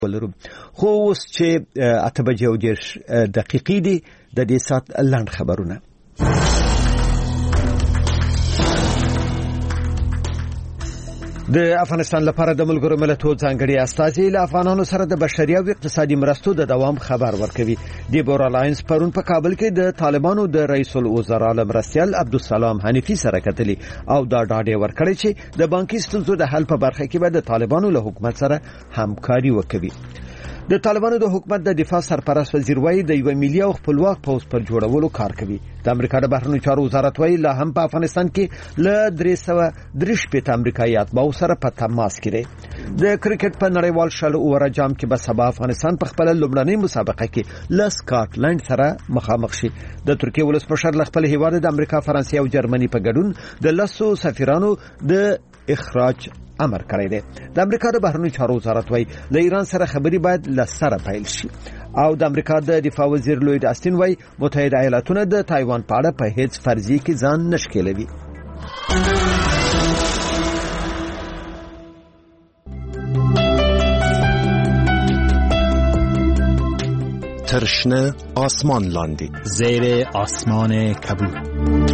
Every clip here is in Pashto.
ولرو خو اوس چې 8:10 دي د دې سات لاند خبرونه. د افغانستان لپاره د ملګرو ملتونو ځانګړي استازي له افغانانو سره د بشري او اقتصادي مرستو د دوام خبر ورکوي. دیبورا لاینز پرون په کابل کې د طالبانو د رئیس الوزرا مرستیال عبدالسلام حنیفي سره کتلي او دا ډاډ ورکړی چې د بانکي ستونزو د حل په برخه کې به د طالبانو له حکومت سره همکاري وکوي. د طالبانو د حکومت د دفاع سرپرست وزیر وایي د یو ملي او خپلواک پوز پر جوړولو کار کوي. د امریکا د بهرنیو چارو وزارت وایي لا هم په افغانستان کې له 330 امریکایي اتباعو سره په تماس کې دي. د کرکټ په نړیوال شل اوور جام کې به سبا افغانستان په خپل لومړنۍ مسابقه کې له سکاټلند سره مخامخ شي. د ترکیه ولسمشر له خپل هیواد د امریکا، فرانسې او جرمني په ګډون د لسو سفیرانو د اخراج امر کړی دی. د امریکا د بهرنیو چارو وزارت وایي له ایران سره خبري باید له سره پیل شي او د امریکا د دفاع وزیر لوید آستین وایي متحده ایالاتونه د تایوان په اړه په هیڅ فرضیه کې ځان نشکلوي. ترشنه آسمان لاندی زیر آسمان کبود.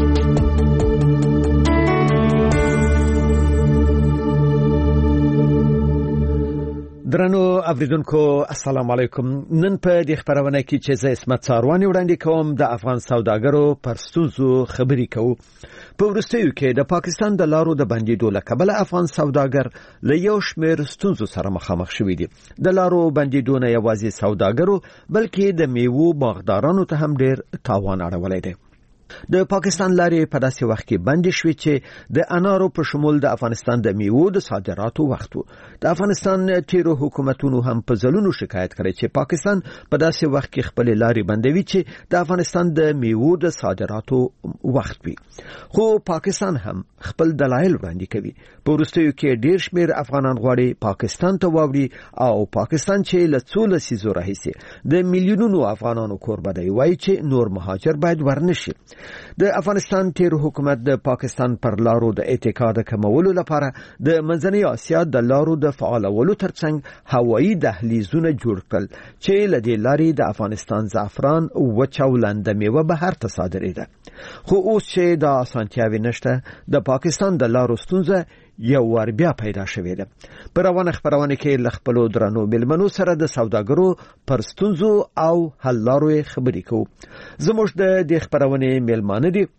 درنو اوریدونکو السلام علیکم. نن په دې خبرونه کې چې زه اسمت ساروانی وړاندې کوم د افغان سوداګرو پر ستونزو خبري کوو. په وروستیو کې د پاکستان د لارو د بندیدو له کبله افغان سوداګر له یو شمېر ستونزو سره مخامخ شوي دي. د لارو بندیدو نه یوازې سوداګرو بلکې د میوو باغدارانو ته هم ډېر تاوان اړولی دی. د پاکستان لارې په داسې وخت کې بند شوې چې د انارو په شمول د افغانستان د میوو د صادراتو وخت و. د افغانستان تیرو حکومتونو هم په ځلونو شکایت کړی چې پاکستان په داسې وخت کې خپل لارې بندوي چې د افغانستان د میوو د صادراتو وخت وي. خو پاکستان هم خپل دلایل وړاندې کوي. په وروستیو کې ډېر شمېر افغانان غواړي پاکستان ته واوړي او پاکستان چې له څو لسیزو راهیسې د میلیونونو افغانانو کوربه دی وایي چې نور مهاجر باید ورنشي. د افغانستان تیر حکومت د پاکستان پر لارو د اتکا د کمولو لپاره د منځنۍ اسیا د لارو د فعالولو ترڅنګ هوایی دهلیزونه جوړ کړل چې له دې لارې د افغانستان زعفران وچ او لنده میوه بهر ته صادرېده. خو اوس چې د اسانتیاوې نشته د پاکستان د لارو ستونزه یو ور بیا پیدا شوې ده. په روانه خبرونه کې ل خپل درنو ملمنو سره د سوداګرو پر ستونزو او حل لارو خبرې کوو. زموږ د دې خبرونه ملمانه دي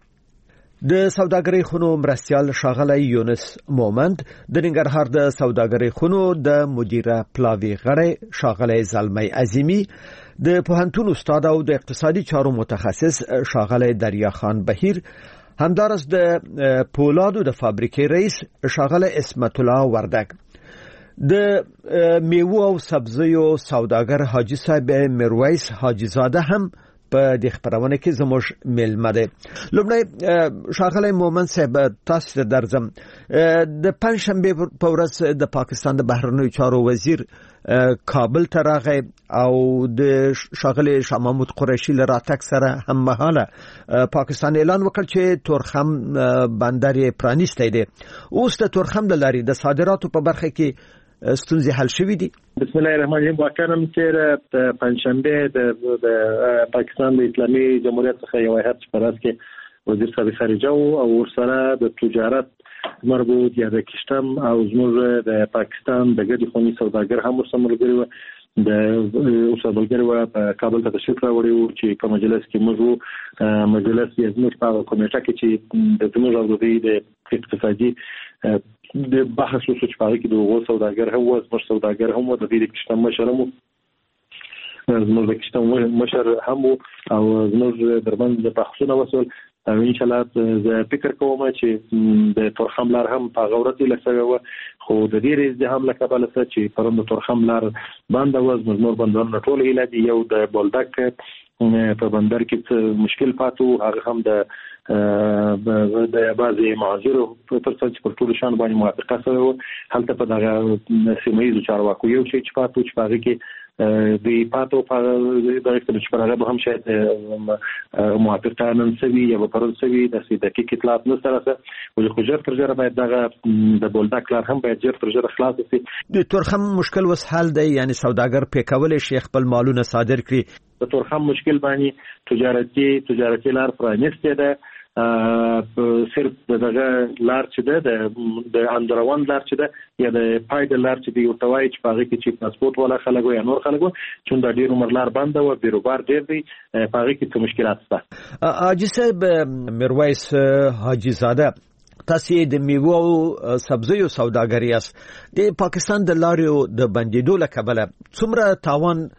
د سوداګرۍ خونو مرستیال ښاغلی یونس مومند، د ننګرهار د سوداګرۍ خونو د مدیره پلاوی غړی ښاغلی زلمی عظیمی، د پوهنتون استاد او د اقتصادي چارو متخصص ښاغلی دریا خان بهیر، همدارس د پولادو د فابریکې رئیس ښاغلی اسمت الله وردک، د میوه او سبزیو سوداګر حاجی صاحب میرویس حاجی زاده هم په دې خبرونه کې زموږ ملمه ده. لومړی ښاغلی مومن صاحب تاسو ته درځم. د پنځشنبه په ورځ د پاکستان د بهرنیو چارو وزیر کابل ته راغی او د ښاغلی شاه محمود قریشي له راتګ سره هم مهاله پاکستان اعلان وکړ چې تورخم بندر یې پرانیستی دی. اوس د تورخم له لارې د صادراتو په برخه کې ستونزې حل شوې دي. بسم الله الرحمن الرحیم. واقعا چې پنځشنبه د پاکستان د اسلامي جمهوریت څخه یو هیئت په راس کې وزیر صاحب خارجه او ورسره د تجارت مربوط یا د کشتم او زموږ د پاکستان د ګډي خوني سوداګر هم ورسره ملګري و. د سوداګر و په کابل ته تشریف راوړی و چې په مجلس کې موږ مجلس یې زموږ په کمیټه کې چې د زموږ او د اقتصادي د بحث وشو چې په کې د سوداګر هم و، زموږ سوداګر هم و، د دې کشتم مشر هم زموږ د کشتم مشر هم او زموږ دربند د بحثونه وسول. ان شاء الله زه فکر کوم چې د تورخم لار هم په غورتي لسوي و، خو د دې ازدحام له کبله چې پرون د تورخم لار بند و، زموږ بندرونه ټول هیله دي. یو د بولدک په بندر کې مشکل پاتو، هغه هم د بعضي معذورو په ترڅنګ پر ټول شان باندې موافقه سره هلته په دغه سیمه ییزو چارواکو یو شی چې پاتو چې هغه کې د پاتو په دغه کې چې هغه هم شاید موافقانه نسوي یا په پرونسوي د دقیق اطلاعات نه سره او خو جر تر جره باید دغه د بولدک لار هم باید جر تر جره خلاص شي. د تورخم مشکل وس حل دی، یعنی سوداګر په کول شي خپل مالونه صادر کړي. د تورخم مشکل باندې تجارتي لار پرانیسته ده، صرف دغه لار چې ده د اندروان لار چې ده یا د پایډ لار چې دی یو توای چې پاره کې چې پاسپورت ولا خلکو یا نور خلکو چې د ډیر عمر لار بنده او بیروبار ډیر دی پاره کې څه مشکلات شته. حاجی صاحب میرویس حاجی زاده، تاسو د میوه او سبزیو سوداګری یاست. د پاکستان د لارو د بندیدو له کبله څومره تاوان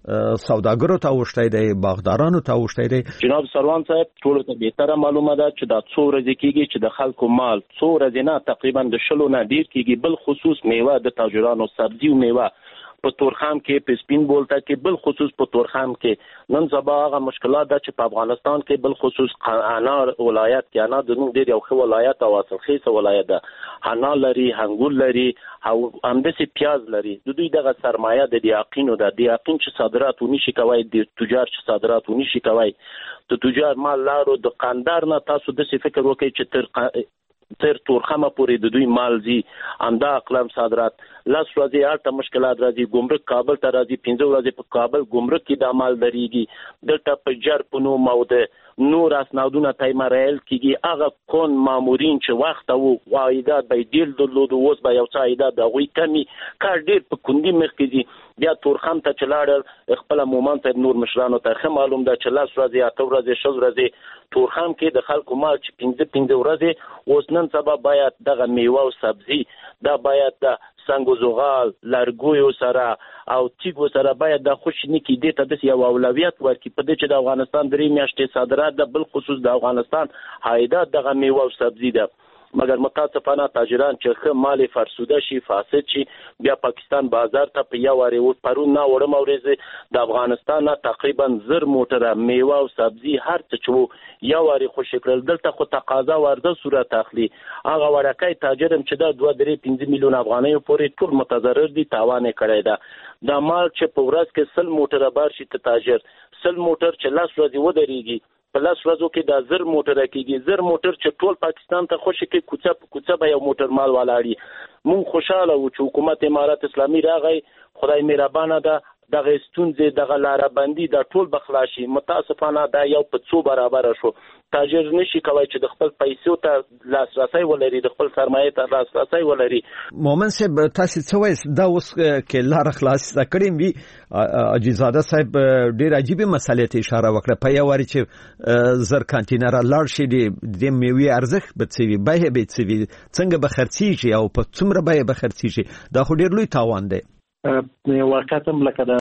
سوداګرو ته وشتای دی، باغدارانو ته وشتای دی؟ جناب سروان صاحب، ټول ته به معلومه ده چې دا څو ورځې کېږي چې د خلکو مال څو ورځې نه تقریبا د 20 نه ډیر کېږي، بل خصوص میوه د تاجرانو سبزی او میوه په تورخم کې په سپین بولتا کې بل خصوص په تورخم کې نن سبا هغه مشکلات ده چې په افغانستان کې بل خصوص انار ولایت کې انار د نوم ډیر یو ښه ولایت او اصلخیزه ولایت ده، انار لري، هنګول لري او همداسې پیاز لري. د دوی دغه سرمایه د یقینو ده، د یقین چې صادرات ونشي کوي، د تجار چې صادرات ونشي کوي، د تجار مال لارو د قندار نه تاسو د څه فکر وکړئ چې تر تورخمه پورې د دوی مال زی انده اقلام صادرات لاس ورځي هرته مشکلات راځي، ګمرک کابل ته راځي، 15 ورځې په کابل ګمرک کې د مال دريږي، دلته په جر په نو موده نور اسنادونه تایمرل کیږي. هغه کون مامورین چې وخت او عایدات به ډیر درلود اوس به یو څه عایدات د غوي کمی کار ډیر په کندي مرکزي بیا تورخم ته چلاړ خپل مومن ته نور مشرانو ته معلوم ده چې لاس ورځي اته ورځي شل ورځي تورخم کې د خلکو مال چې 15 ورځي اوس نن سبا باید دغه میوه او سبزی دا باید د څنګه زغال لارګویو سره او تیګو سره باید د خوشنی کې د تدس یو اولویت ورکړي په دې چې د افغانستان درې میاشتې صادرات د بل خصوص د افغانستان عایدات دغه میوه او سبزی ده، مګر متاسفانه تاجران چې خه مال فرسوده شي فاسد شي بیا پاکستان بازار ته په یو وری پرون نه وړم اورېز د افغانستان تقریبا 1000 موټره میوه او سبزی هر څه چې یو وری خوش کړل دلته خو تقاضا ورده صورت اخلي. هغه ورکای تاجرم چې د 2.5 میلیون افغانۍ پورې ټول متضرر دي، تاوان کړی ده. د مال چې په ورځ کې 100 موټره بار شي ته تاجر 100 موټر چې لاس ورځي ودرېږي په لاس ورځو کې د 1000 موټر کېږي، 1000 موټر چې ټول پاکستان ته خوشي کې کوڅه په کوڅه به یو موټر مال ولاړي. مونږ خوشاله وو چې حکومت امارات اسلامي راغی، خدای مهربانه ده، دغه ستونزې دغه لار بندي د ټول بخلاشي. متاسفانه دا یو په څو برابر شو، تاجر نشي کوي چې د خپل پیسو ته لاسرسي ولري، د خپل سرمایه ته لاسرسي ولري. مومن صاحب تاسو څه وایي دا اوس کې لار خلاص کړم وی اجازه صاحب ډیر عجیب مسلې ته اشاره وکړه په یو وری چې زر کانټینر لاړ شي د میوي ارزښت بڅوي به بڅوي څنګه به خرڅیږي او په څومره به خرڅیږي، دا خو ډیر لوی تاوان دی. واقعا لکه